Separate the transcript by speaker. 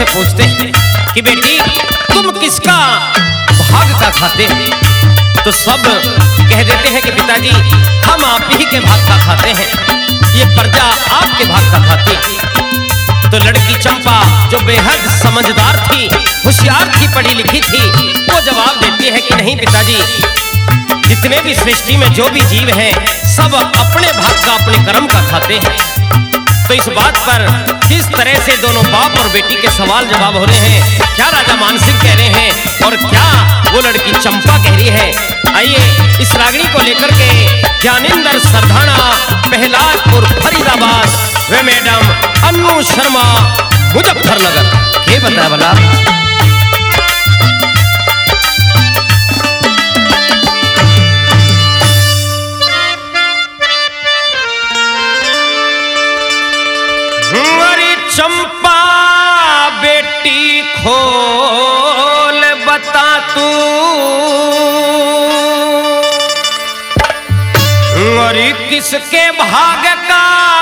Speaker 1: पूछते हैं कि बेटी तुम किसका भाग का खाते हैं, तो सब कह देते हैं कि पिताजी हम आप ही के भाग का खाते हैं, ये प्रजा आपके भाग का खाती है। तो लड़की चंपा जो बेहद समझदार थी, होशियार थी, पढ़ी लिखी थी, वो जवाब देती है कि नहीं पिताजी, जितने भी सृष्टि में जो भी जीव हैं सब अपने भाग का, अपने कर्म का खाते हैं। तो इस बात पर किस तरह से दोनों बाप और बेटी के सवाल जवाब हो रहे हैं, क्या राजा मानसिंह कह रहे हैं और क्या वो लड़की चंपा कह रही है, आइए इस रागनी को लेकर के ज्ञानेंद्र सरधाना, प्रहलादपुर फरीदाबाद वे मैडम अन्नू शर्मा मुजफ्फरनगर के बताया भला। चंपा बेटी खोल बता तू, और किसके भाग का